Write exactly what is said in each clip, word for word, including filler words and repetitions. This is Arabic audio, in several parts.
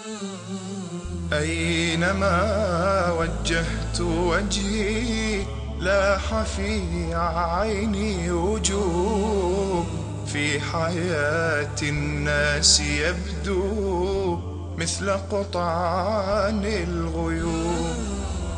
أينما وجهت وجهي لاح في عيني وجوه في حياة الناس يبدو مثل قطعان الغيوم،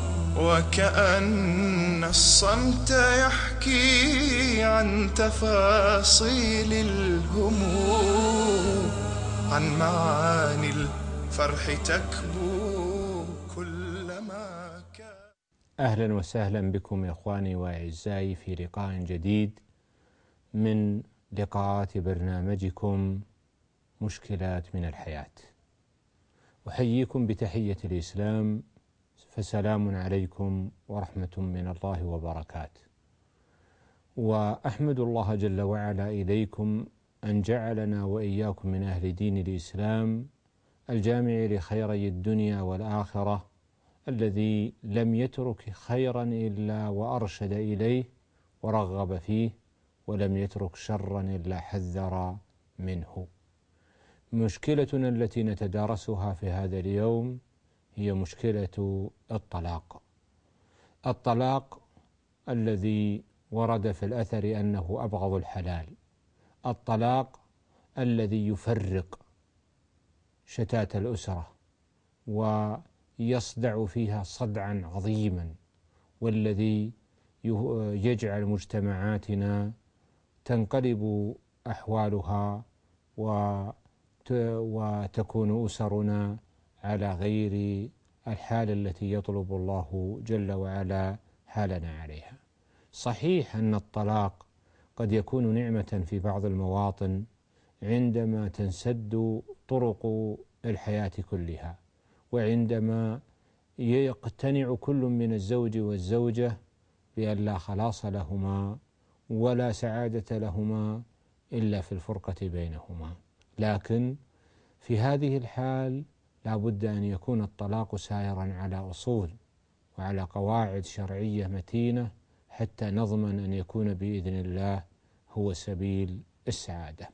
وكأن الصمت يحكي عن تفاصيل الهموم، عن معاني الفرح تكبو كلما كان. أهلا وسهلا بكم يا إخواني وأعزائي في لقاء جديد من لقاءات برنامجكم مشكلات من الحياة. أحييكم بتحية الإسلام، فسلام عليكم ورحمة من الله وبركاته. وأحمد الله جل وعلا إليكم أن جعلنا وإياكم من أهل دين الإسلام الجامع لخيري الدنيا والآخرة، الذي لم يترك خيرا إلا وأرشد إليه ورغب فيه، ولم يترك شرا إلا حذر منه. مشكلتنا التي نتدارسها في هذا اليوم هي مشكلة الطلاق. الطلاق الذي ورد في الأثر أنه أبغض الحلال، الطلاق الذي يفرق شتات الأسرة ويصدع فيها صدعا عظيما، والذي يجعل مجتمعاتنا تنقلب أحوالها وتكون أسرنا على غير الحالة التي يطلب الله جل وعلا حالنا عليها. صحيح أن الطلاق قد يكون نعمة في بعض المواطن عندما تنسد طرق الحياة كلها، وعندما يقتنع كل من الزوج والزوجة بأن لا خلاص لهما ولا سعادة لهما إلا في الفرقة بينهما. لكن في هذه الحال لا بد أن يكون الطلاق سائرا على أصول وعلى قواعد شرعية متينة، حتى نضمن أن يكون بإذن الله هو سبيل السعادة.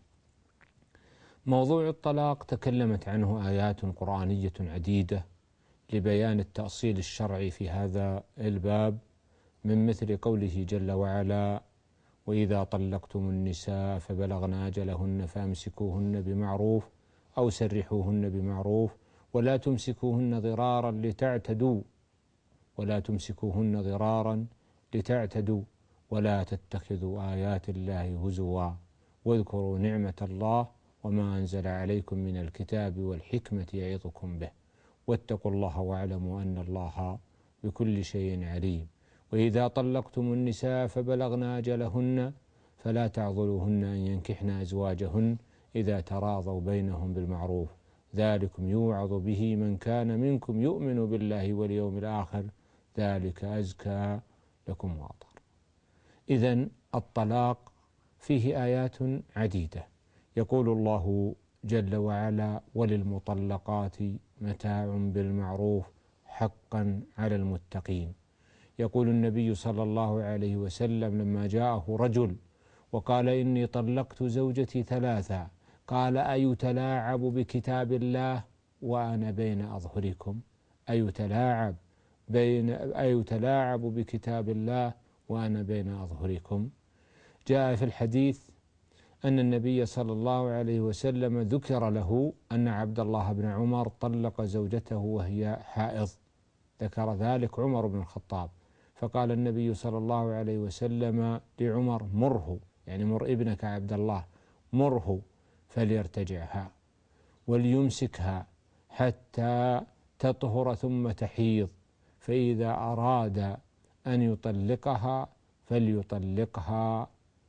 موضوع الطلاق تكلمت عنه آيات قرآنية عديدة لبيان التأصيل الشرعي في هذا الباب، من مثل قوله جل وعلا: وإذا طلقتم النساء فبلغن أجلهن فامسكوهن بمعروف أو سرحوهن بمعروف ولا تمسكوهن ضرارا لتعتدوا ولا تمسكوهن ضرارا لتعتدوا ولا تتخذوا آيات الله هزوا واذكروا نعمة الله وما أنزل عليكم من الكتاب والحكمة يعظكم به واتقوا الله واعلموا أن الله بكل شيء عليم. وإذا طلقتم النساء فبلغن أجلهن فلا تعضلوهن أن ينكحن أزواجهن إذا تراضوا بينهم بالمعروف ذلكم يوعظ به من كان منكم يؤمن بالله واليوم الآخر ذلك أزكى لكم وأطهر. إذن الطلاق فيه آيات عديدة. يقول الله جل وعلا: وللمطلقات متاع بالمعروف حقا على المتقين. يقول النبي صلى الله عليه وسلم لما جاءه رجل وقال: إني طلقت زوجتي ثلاثا، قال: أيتلاعب بكتاب الله وأنا بين أظهركم؟ أيتلاعب بين أيتلاعب بكتاب الله وأنا بين أظهركم؟ جاء في الحديث أن النبي صلى الله عليه وسلم ذكر له أن عبد الله بن عمر طلق زوجته وهي حائض، ذكر ذلك عمر بن الخطاب، فقال النبي صلى الله عليه وسلم لعمر: مره، يعني مر ابنك عبد الله، مره فليرتجعها وليمسكها حتى تطهر ثم تحيض، فإذا أراد أن يطلقها فليطلقها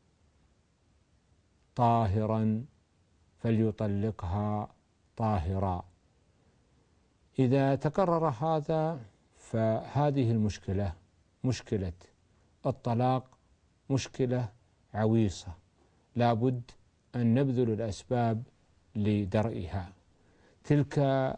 طاهرا فليطلقها طاهرا. إذا تكرر هذا فهذه المشكلة، مشكلة الطلاق، مشكلة عويصة لا بد أن نبذل الأسباب لدرئها. تلك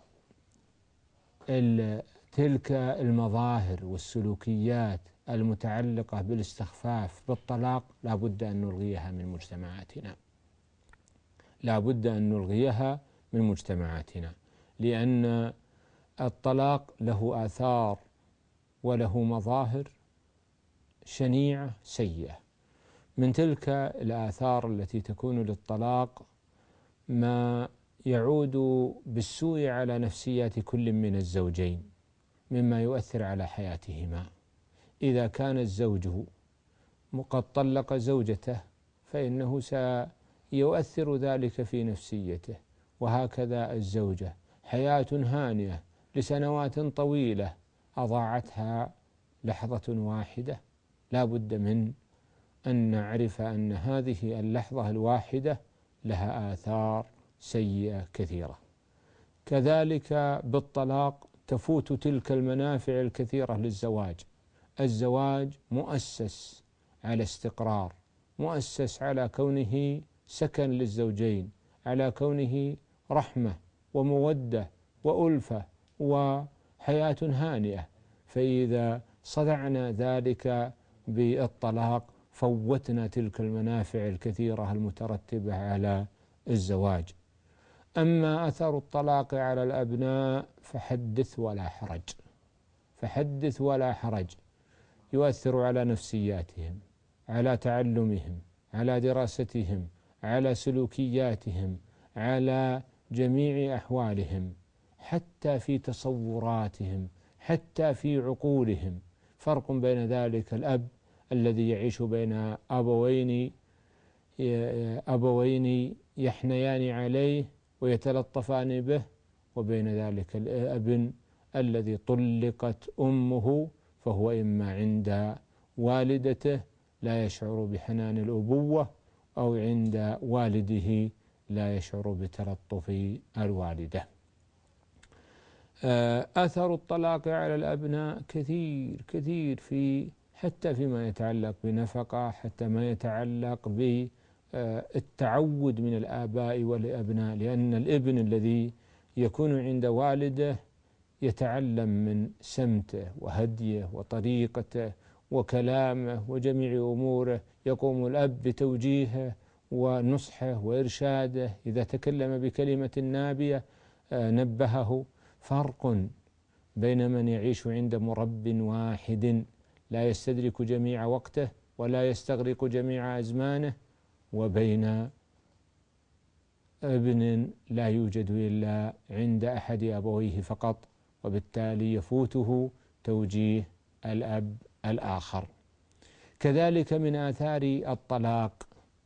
تلك المظاهر والسلوكيات المتعلقة بالاستخفاف بالطلاق لا بد أن نلغيها من مجتمعاتنا، لا بد أن نلغيها من مجتمعاتنا. لأن الطلاق له آثار وله مظاهر شنيعة سيئة. من تلك الآثار التي تكون للطلاق ما يعود بالسوء على نفسيات كل من الزوجين مما يؤثر على حياتهما. إذا كان الزوج قد طلق زوجته فإنه سيؤثر ذلك في نفسيته، وهكذا الزوجة حياة هانئة لسنوات طويلة أضاعتها لحظة واحدة، لا بد من أن نعرف أن هذه اللحظة الواحدة لها آثار سيئة كثيرة. كذلك بالطلاق تفوت تلك المنافع الكثيرة للزواج. الزواج مؤسس على استقرار، مؤسس على كونه سكن للزوجين، على كونه رحمة ومودة وألفة وحياة هانئة. فإذا صدعنا ذلك بالطلاق فوتنا تلك المنافع الكثيرة المترتبة على الزواج. أما أثر الطلاق على الأبناء فحدث ولا حرج، فحدث ولا حرج. يؤثر على نفسياتهم، على تعلمهم، على دراستهم، على سلوكياتهم، على جميع أحوالهم، حتى في تصوراتهم، حتى في عقولهم. فرق بين ذلك الأب الذي يعيش بين أبوين أبوين يحنيان عليه ويتلطفان به، وبين ذلك الابن الذي طلقت أمه فهو إما عند والدته لا يشعر بحنان الأبوة، أو عند والده لا يشعر بتلطف الوالدة. أثر الطلاق على الأبناء كثير كثير، في حتى فيما يتعلق بنفقة، حتى ما يتعلق بالتعود من الآباء والأبناء، لأن الابن الذي يكون عند والده يتعلم من سمته وهديه وطريقته وكلامه وجميع أموره. يقوم الأب بتوجيهه ونصحه وإرشاده، إذا تكلم بكلمة نابية نبهه. فرق بين من يعيش عند مرب واحد لا يستدرك جميع وقته ولا يستغرق جميع أزمانه، وبين ابن لا يوجد إلا عند أحد أبويه فقط، وبالتالي يفوته توجيه الأب الآخر. كذلك من آثار الطلاق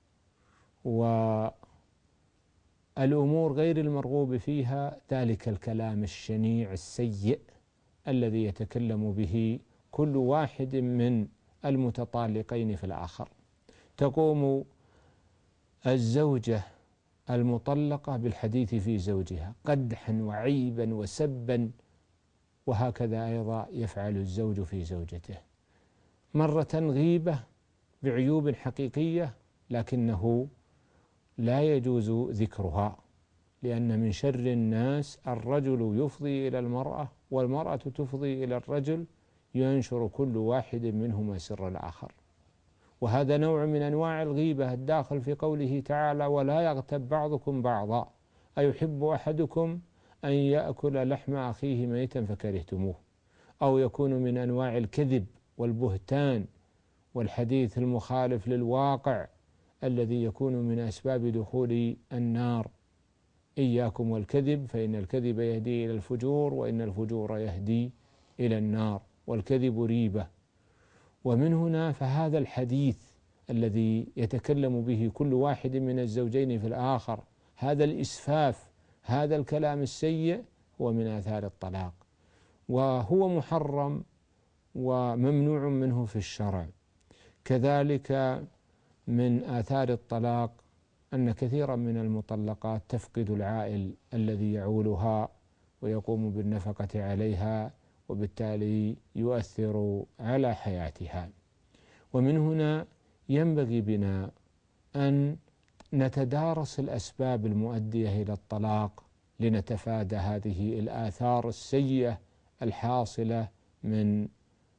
والأمور غير المرغوب فيها ذلك الكلام الشنيع السيء الذي يتكلم به كل واحد من المتطالقين في الآخر. تقوم الزوجة المطلقة بالحديث في زوجها قدحا وعيبا وسبا، وهكذا أيضا يفعل الزوج في زوجته. مرة غيبة بعيوب حقيقية لكنه لا يجوز ذكرها، لأن من شر الناس الرجل يفضي إلى المرأة والمرأة تفضي إلى الرجل، ينشر كل واحد منهما سر الآخر. وهذا نوع من أنواع الغيبة الداخل في قوله تعالى: ولا يغتب بعضكم بعضا أيحب أحدكم أن يأكل لحم أخيه ميتا فكرهتموه. أو يكون من أنواع الكذب والبهتان والحديث المخالف للواقع الذي يكون من أسباب دخول النار. إياكم والكذب فإن الكذب يهدي إلى الفجور وإن الفجور يهدي إلى النار، والكذب ريبة. ومن هنا فهذا الحديث الذي يتكلم به كل واحد من الزوجين في الآخر، هذا الإسفاف، هذا الكلام السيء، هو من آثار الطلاق، وهو محرم وممنوع منه في الشرع. كذلك من آثار الطلاق أن كثيرا من المطلقات تفقد العائل الذي يعولها ويقوم بالنفقة عليها، وبالتالي يؤثر على حياتها. ومن هنا ينبغي بنا أن نتدارس الأسباب المؤدية إلى الطلاق لنتفادى هذه الآثار السيئة الحاصلة من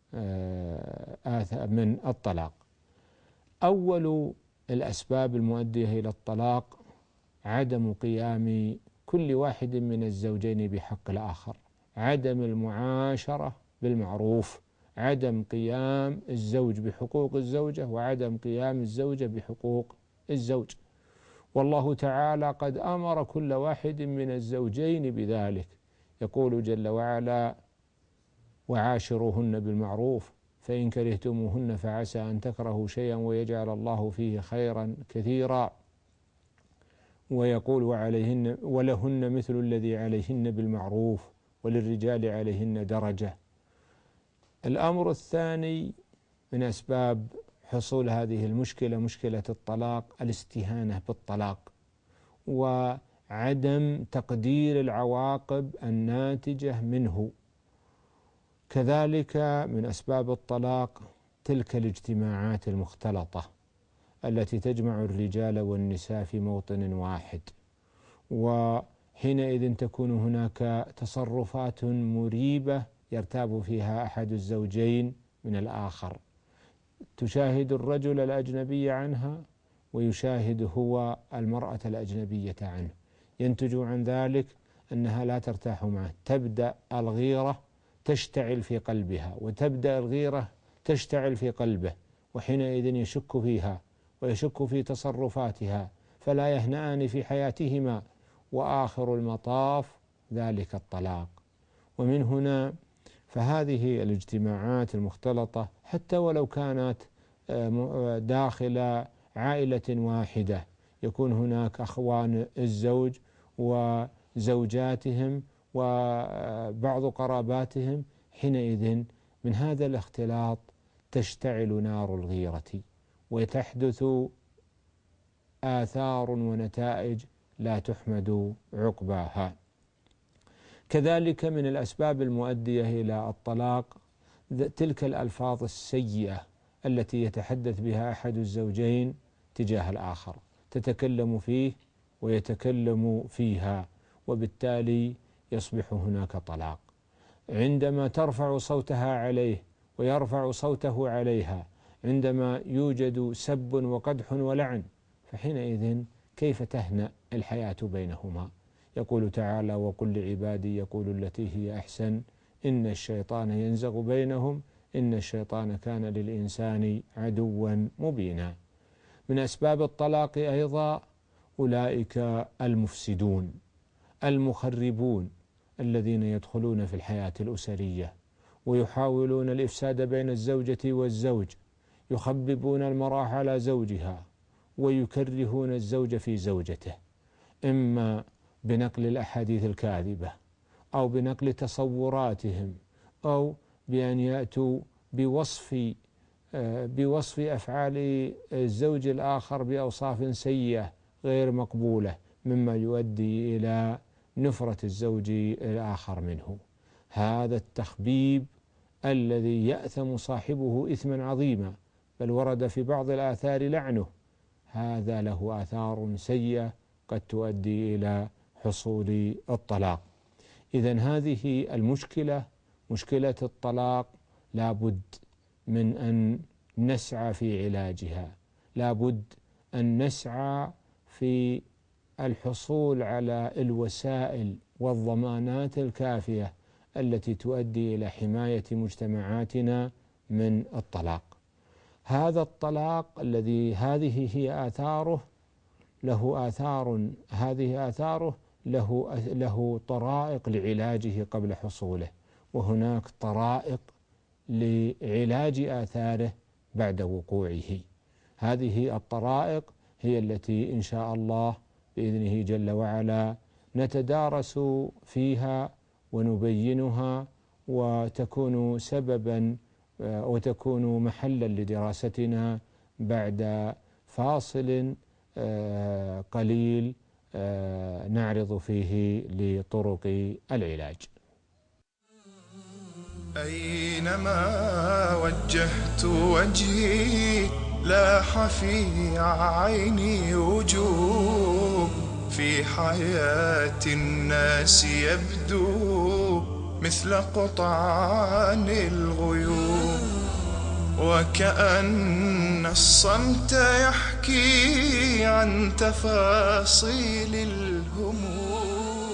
من الطلاق. أول الأسباب المؤدية إلى الطلاق عدم قيام كل واحد من الزوجين بحق الآخر، عدم المعاشرة بالمعروف، عدم قيام الزوج بحقوق الزوجة وعدم قيام الزوجة بحقوق الزوج. والله تعالى قد أمر كل واحد من الزوجين بذلك، يقول جل وعلا: وعاشروهن بالمعروف فإن كرهتموهن فعسى أن تكرهوا شيئا ويجعل الله فيه خيرا كثيرا. ويقول: وعليهن ولهن مثل الذي عليهن بالمعروف وللرجال عليهن درجة. الأمر الثاني من أسباب حصول هذه المشكلة، مشكلة الطلاق، الاستهانة بالطلاق وعدم تقدير العواقب الناتجة منه. كذلك من أسباب الطلاق تلك الاجتماعات المختلطة التي تجمع الرجال والنساء في موطن واحد، وحينئذ تكون هناك تصرفات مريبة يرتاب فيها أحد الزوجين من الآخر، تشاهد الرجل الأجنبي عنها ويشاهد هو المرأة الأجنبية عنه، ينتج عن ذلك أنها لا ترتاح معه، تبدأ الغيرة تشتعل في قلبها وتبدأ الغيرة تشتعل في قلبه، وحينئذ يشك فيها ويشك في تصرفاتها، فلا يهنأان في حياتهما، وآخر المطاف ذلك الطلاق. ومن هنا فهذه الاجتماعات المختلطة حتى ولو كانت داخل عائلة واحدة، يكون هناك أخوان الزوج وزوجاتهم وبعض قراباتهم، حينئذ من هذا الاختلاط تشتعل نار الغيرة وتحدث آثار ونتائج لا تحمد عقباها. كذلك من الأسباب المؤدية إلى الطلاق تلك الألفاظ السيئة التي يتحدث بها أحد الزوجين تجاه الآخر، تتكلم فيه ويتكلم فيها، وبالتالي يصبح هناك طلاق. عندما ترفع صوتها عليه ويرفع صوته عليها، عندما يوجد سب وقدح ولعن، فحينئذ كيف تهنأ الحياة بينهما؟ يقول تعالى: وقل لعبادي يقول التي هي أحسن إن الشيطان ينزغ بينهم إن الشيطان كان للإنسان عدوا مبينا. من أسباب الطلاق أيضا أولئك المفسدون المخربون الذين يدخلون في الحياة الأسرية ويحاولون الإفساد بين الزوجة والزوج، يخببون المرأة على زوجها ويكرهون الزوج في زوجته، إما بنقل الأحاديث الكاذبة أو بنقل تصوراتهم أو بأن يأتوا بوصف بوصف أفعال الزوج الآخر بأوصاف سيئة غير مقبولة، مما يؤدي إلى نفرة الزوج الآخر منه. هذا التخبيب الذي يأثم صاحبه إثما عظيما، بل ورد في بعض الآثار لعنه، هذا له آثار سيئة قد تؤدي إلى حصول الطلاق. إذن هذه المشكلة، مشكلة الطلاق، لا بد من أن نسعى في علاجها، لا بد أن نسعى في الحصول على الوسائل والضمانات الكافية التي تؤدي إلى حماية مجتمعاتنا من الطلاق. هذا الطلاق الذي هذه هي آثاره له آثار هذه آثاره له له طرائق لعلاجه قبل حصوله، وهناك طرائق لعلاج آثاره بعد وقوعه. هذه الطرائق هي التي إن شاء الله بإذنه جل وعلا نتدارس فيها ونبينها، وتكون سببا وتكون محلا لدراستنا بعد فاصل قليل نعرض فيه لطرق العلاج. أينما وجهت وجهي لاح في عيني وجوه، في حياة الناس يبدو مثل قطعان الغيوم، وكأن الصمت يحكي عن تفاصيل الهموم.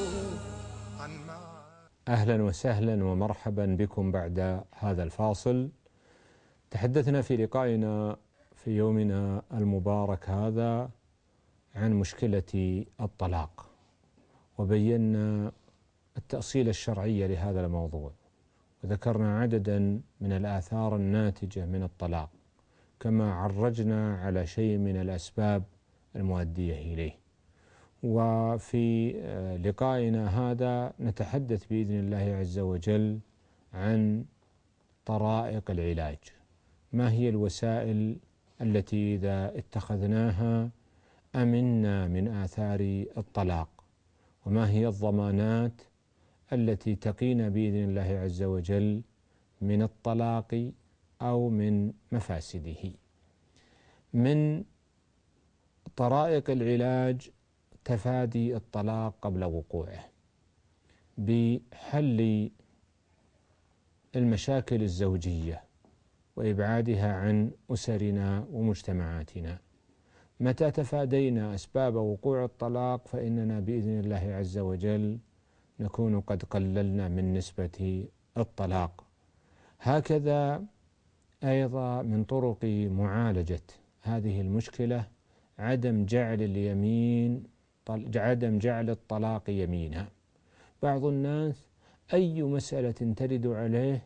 أهلا وسهلا ومرحبا بكم بعد هذا الفاصل. تحدثنا في لقائنا في يومنا المبارك هذا عن مشكلة الطلاق، وبينا التأصيل الشرعي لهذا الموضوع، وذكرنا عددا من الآثار الناتجة من الطلاق، كما عرجنا على شيء من الأسباب المؤدية إليه. وفي لقائنا هذا نتحدث بإذن الله عز وجل عن طرائق العلاج. ما هي الوسائل التي إذا اتخذناها أمنا من آثار الطلاق، وما هي الضمانات التي تقينا بإذن الله عز وجل من الطلاق أو من مفاسده. من طرائق العلاج تفادي الطلاق قبل وقوعه بحل المشاكل الزوجية وإبعادها عن أسرنا ومجتمعاتنا. متى تفادينا أسباب وقوع الطلاق فإننا بإذن الله عز وجل نكون قد قللنا من نسبة الطلاق. هكذا أيضا من طرق معالجة هذه المشكلة عدم جعل اليمين عدم جعل الطلاق يمينا. بعض الناس أي مسألة ترد عليه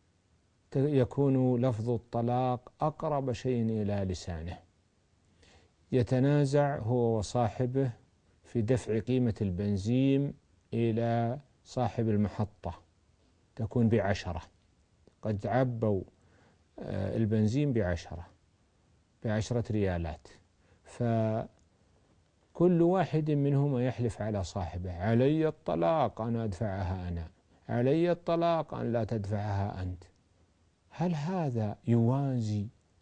يكون لفظ الطلاق أقرب شيء إلى لسانه، يتنازع هو وصاحبه في دفع قيمة البنزين إلى صاحب المحطة، تكون بعشرة، قد عبوا البنزين بعشرة بعشرة ريالات، فكل واحد منهما يحلف على صاحبه: علي الطلاق أنا أدفعها أنا، علي الطلاق أن لا تدفعها أنت. هل هذا يوازي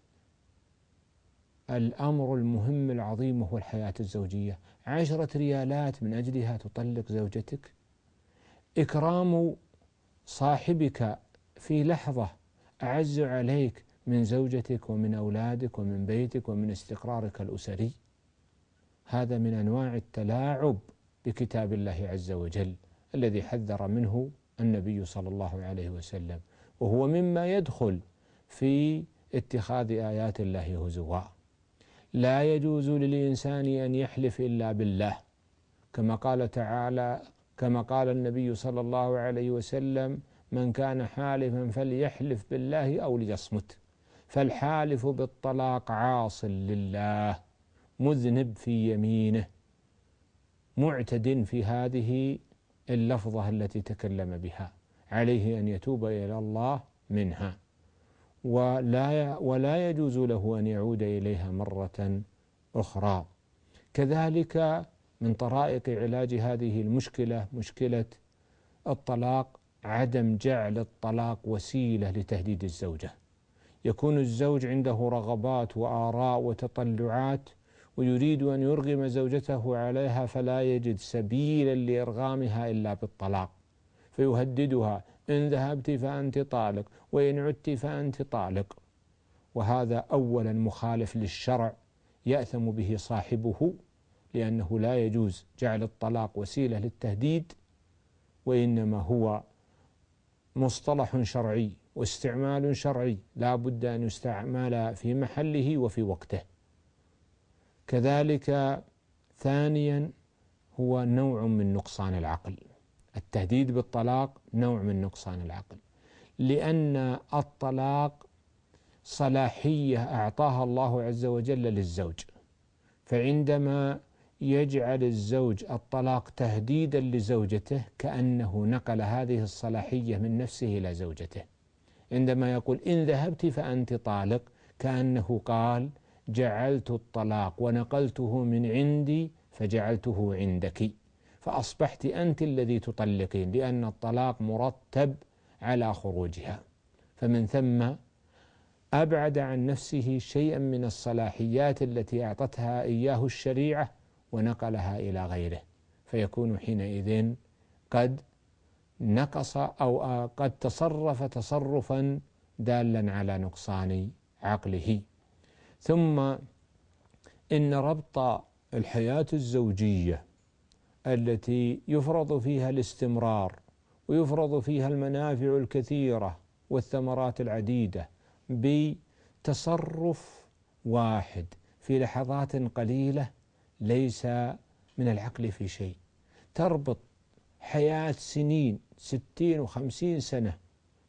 الأمر المهم العظيم وهو الحياة الزوجية؟ عشرة ريالات من أجلها تطلق زوجتك؟ إكرام صاحبك في لحظة أعز عليك من زوجتك ومن أولادك ومن بيتك ومن استقرارك الأسري، هذا من أنواع التلاعب بكتاب الله عز وجل الذي حذر منه النبي صلى الله عليه وسلم، وهو مما يدخل في اتخاذ آيات الله هزوا. لا يجوز للإنسان أن يحلف إلا بالله، كما قال تعالى كما قال النبي صلى الله عليه وسلم: من كان حالفا فليحلف بالله أو ليصمت. فالحالف بالطلاق عاص لله، مذنب في يمينه، معتد في هذه اللفظة التي تكلم بها، عليه أن يتوب إلى الله منها، ولا ولا يجوز له أن يعود إليها مرة أخرى. كذلك من طرائق علاج هذه المشكلة، مشكلة الطلاق، عدم جعل الطلاق وسيلة لتهديد الزوجة. يكون الزوج عنده رغبات وآراء وتطلعات ويريد أن يرغم زوجته عليها، فلا يجد سبيلا لإرغامها إلا بالطلاق، فيهددها: إن ذهبت فأنت طالق، وإن عدت فأنت طالق. وهذا أولا مخالف للشرع يأثم به صاحبه، لأنه لا يجوز جعل الطلاق وسيلة للتهديد، وإنما هو مصطلح شرعي واستعمال شرعي لا بد أن يستعمل في محله وفي وقته. كذلك ثانيا هو نوع من نقصان العقل. التهديد بالطلاق نوع من نقصان العقل، لأن الطلاق صلاحية أعطاها الله عز وجل للزوج، فعندما يجعل الزوج الطلاق تهديدا لزوجته كأنه نقل هذه الصلاحية من نفسه إلى زوجته. عندما يقول: إن ذهبت فأنت طالق، كأنه قال: جعلت الطلاق ونقلته من عندي فجعلته عندك، فأصبحت أنت الذي تطلقين، لأن الطلاق مرتب على خروجها. فمن ثم أبعد عن نفسه شيئا من الصلاحيات التي أعطتها إياه الشريعة ونقلها إلى غيره، فيكون حينئذ قد نقص أو قد تصرف تصرفا دالا على نقصان عقله. ثم إن ربط الحياة الزوجية التي يفرض فيها الاستمرار ويفرض فيها المنافع الكثيرة والثمرات العديدة بتصرف واحد في لحظات قليلة ليس من العقل في شيء. تربط حياة سنين ستين وخمسين سنة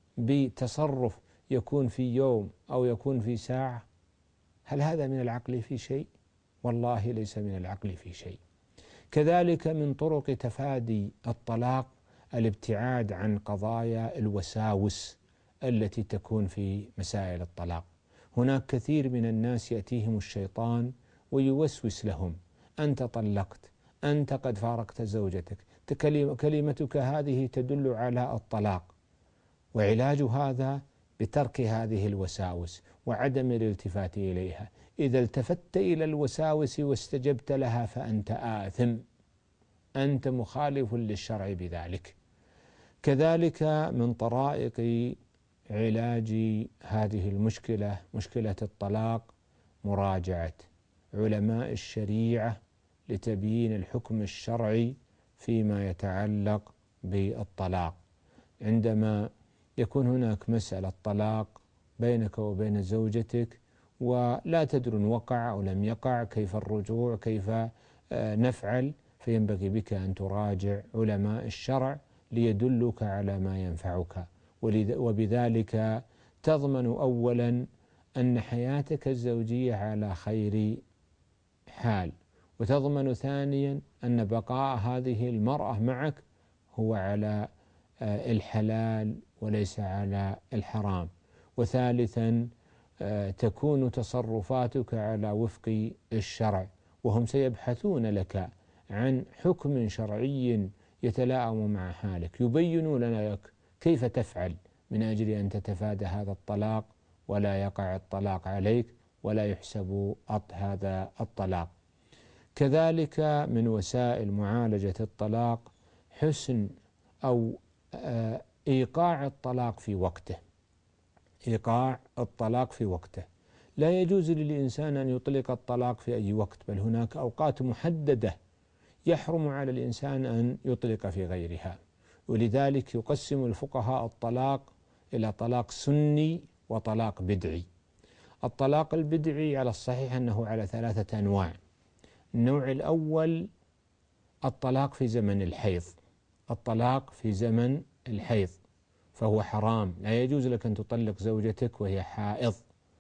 بتصرف يكون في يوم أو يكون في ساعة، هل هذا من العقل في شيء؟ والله ليس من العقل في شيء. كذلك من طرق تفادي الطلاق الابتعاد عن قضايا الوساوس التي تكون في مسائل الطلاق. هناك كثير من الناس يأتيهم الشيطان ويوسوس لهم: أنت طلقت، أنت قد فارقت زوجتك، كلمتك هذه تدل على الطلاق. وعلاج هذا بترك هذه الوساوس وعدم الالتفات إليها. إذا التفت إلى الوساوس واستجبت لها فأنت آثم، أنت مخالف للشرع بذلك. كذلك من طرائق علاج هذه المشكلة، مشكلة الطلاق، مراجعة علماء الشريعة لتبيين الحكم الشرعي فيما يتعلق بالطلاق. عندما يكون هناك مسألة طلاق بينك وبين زوجتك ولا تدرون وقع أو لم يقع، كيف الرجوع، كيف نفعل، فينبغي بك أن تراجع علماء الشرع ليدلك على ما ينفعك، وبذلك تضمن أولا أن حياتك الزوجية على خير حال، وتضمن ثانيا أن بقاء هذه المرأة معك هو على الحلال وليس على الحرام، وثالثا تكون تصرفاتك على وفق الشرع، وهم سيبحثون لك عن حكم شرعي يتلائم مع حالك، يبينون لك كيف تفعل من أجل أن تتفادى هذا الطلاق ولا يقع الطلاق عليك ولا يحسب هذا الطلاق. كذلك من وسائل معالجة الطلاق حسن أو إيقاع الطلاق في وقته. إيقاع الطلاق في وقته، لا يجوز للإنسان أن يطلق الطلاق في أي وقت، بل هناك أوقات محددة يحرم على الإنسان أن يطلق في غيرها. ولذلك يقسم الفقهاء الطلاق إلى طلاق سني وطلاق بدعي. الطلاق البدعي على الصحيح أنه على ثلاثة أنواع. النوع الأول الطلاق في زمن الحيض، الطلاق في زمن الحيض فهو حرام، لا يجوز لك أن تطلق زوجتك وهي حائض.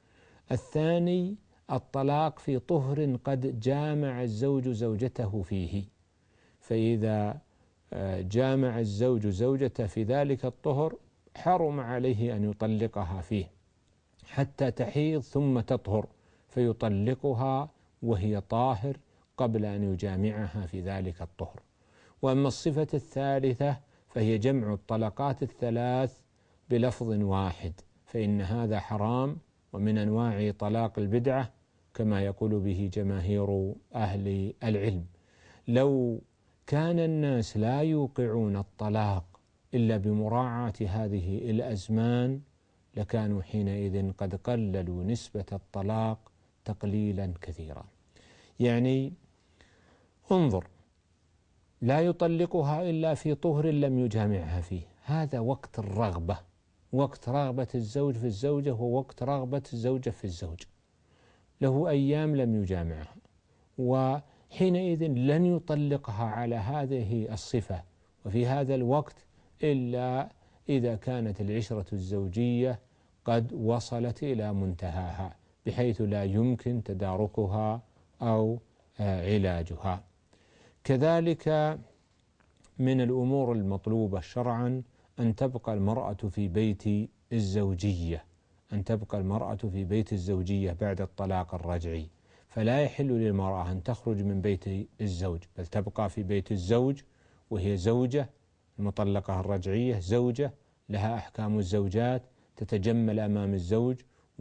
الثاني الطلاق في طهر قد جامع الزوج زوجته فيه، فإذا جامع الزوج زوجته في ذلك الطهر حرم عليه أن يطلقها فيه حتى تحيض ثم تطهر، فيطلقها وهي طاهر قبل أن يجامعها في ذلك الطهر. وأما الصفة الثالثة فهي جمع الطلقات الثلاث بلفظ واحد، فإن هذا حرام ومن أنواع طلاق البدعة كما يقول به جماهير أهل العلم. لو كان الناس لا يوقعون الطلاق إلا بمراعاة هذه الأزمان لكانوا حينئذ قد قللوا نسبة الطلاق تقليلا كثيرا. يعني انظر، لا يطلقها إلا في طهر لم يجامعها فيه، هذا وقت الرغبة، وقت رغبة الزوج في الزوجة ووقت رغبة الزوجة في الزوج، له أيام لم يجامعها، وحينئذ لن يطلقها على هذه الصفة وفي هذا الوقت إلا إذا كانت العشرة الزوجية قد وصلت إلى منتهاها بحيث لا يمكن تداركها أو علاجها. كذلك من الأمور المطلوبة شرعا أن تبقى المرأة في بيت الزوجية، أن تبقى المرأة في بيت الزوجية بعد الطلاق الرجعي، فلا يحل للمرأة أن تخرج من بيت الزوج، بل تبقى في بيت الزوج وهي زوجة. المطلقة الرجعية زوجة لها أحكام الزوجات، تتجمل أمام الزوج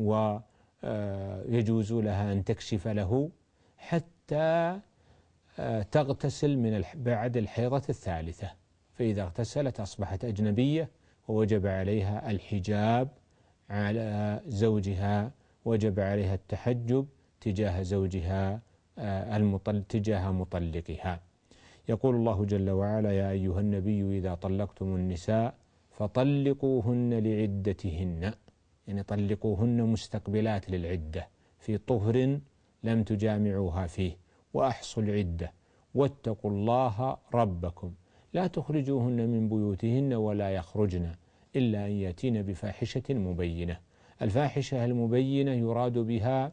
ويجوز لها أن تكشف له حتى تغتسل من بعد الحيضة الثالثة، فإذا اغتسلت أصبحت أجنبية ووجب عليها الحجاب على زوجها، وجب عليها التحجب تجاه زوجها المطل تجاه مطلقها. يقول الله جل وعلا: يا أيها النبي إذا طلقتم النساء فطلقوهن لعدتهن، يعني طلقوهن مستقبلات للعدة في طهر لم تجامعوها فيه، وأحصوا العدة واتقوا الله ربكم لا تخرجوهن من بيوتهن ولا يخرجن إلا أن يأتين بفاحشة مبينة. الفاحشة المبينة يراد بها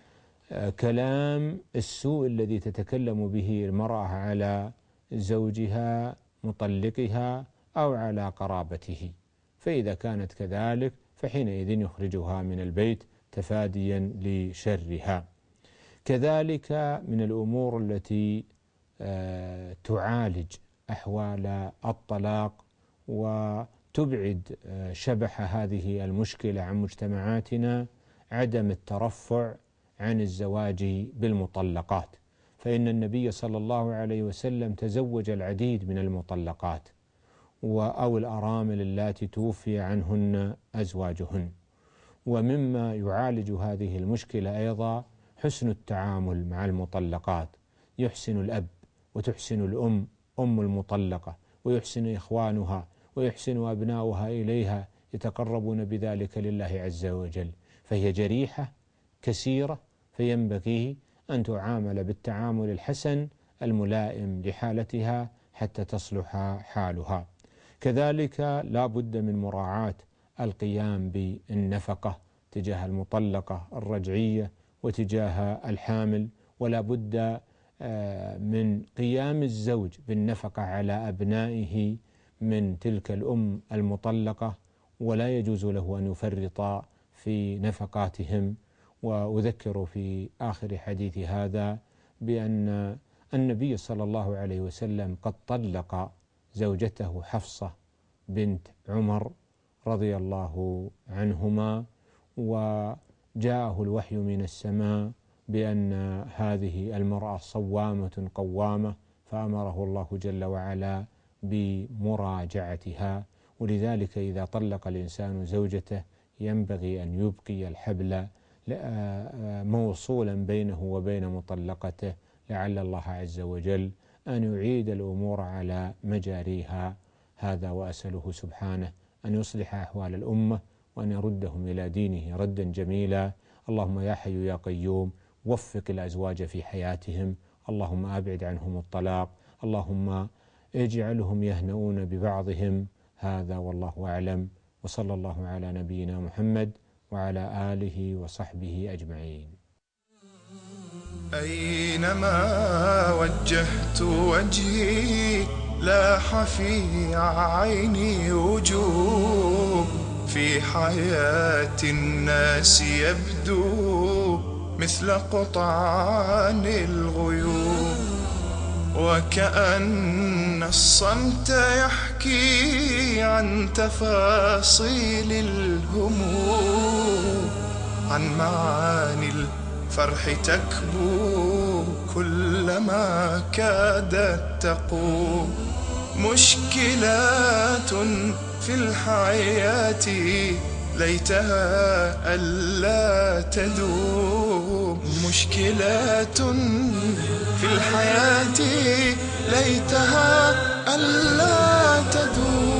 كلام السوء الذي تتكلم به المرأة على زوجها مطلقها أو على قرابته، فإذا كانت كذلك فحينئذ يخرجها من البيت تفاديا لشرها. كذلك من الأمور التي تعالج أحوال الطلاق وتبعد شبح هذه المشكلة عن مجتمعاتنا عدم الترفع عن الزواج بالمطلقات، فإن النبي صلى الله عليه وسلم تزوج العديد من المطلقات أو الأرامل اللاتي توفي عنهن أزواجهن. ومما يعالج هذه المشكلة أيضا حسن التعامل مع المطلقات، يحسن الأب وتحسن الأم أم المطلقة، ويحسن إخوانها ويحسن أبناؤها إليها، يتقربون بذلك لله عز وجل، فهي جريحة كثيرة، فينبغي أن تعامل بالتعامل الحسن الملائم لحالتها حتى تصلح حالها. كذلك لا بد من مراعاة القيام بالنفقة تجاه المطلقة الرجعية وتجاه الحامل، ولا بد من قيام الزوج بالنفقة على أبنائه من تلك الأم المطلقة، ولا يجوز له أن يفرط في نفقاتهم. وأذكر في آخر حديث هذا بأن النبي صلى الله عليه وسلم قد طلق زوجته حفصة بنت عمر رضي الله عنهما، وجاءه الوحي من السماء بأن هذه المرأة صوامة قوامة، فأمره الله جل وعلا بمراجعتها. ولذلك إذا طلق الإنسان زوجته ينبغي أن يبقي الحبل موصولا بينه وبين مطلقته، لعل الله عز وجل أن يعيد الأمور على مجاريها. هذا وأسأله سبحانه أن يصلح أحوال الأمة وأن يردهم إلى دينه ردا جميلا. اللهم يا حي يا قيوم وفق الأزواج في حياتهم، اللهم أبعد عنهم الطلاق، اللهم اجعلهم يهنؤون ببعضهم. هذا والله أعلم، وصلى الله على نبينا محمد وعلى آله وصحبه أجمعين. أينما وجهت وجهي لاح في عيني وجوه، في حياة الناس يبدو مثل قطعان الغيوم، وكأن الصمت يحكي عن تفاصيل الهموم، عن معاني الفرح تكبو كلما كادت تقوم. مشكلات في الحياة ليتها ألا تدوم، مشكلات في الحياة ليتها ألا تدوم.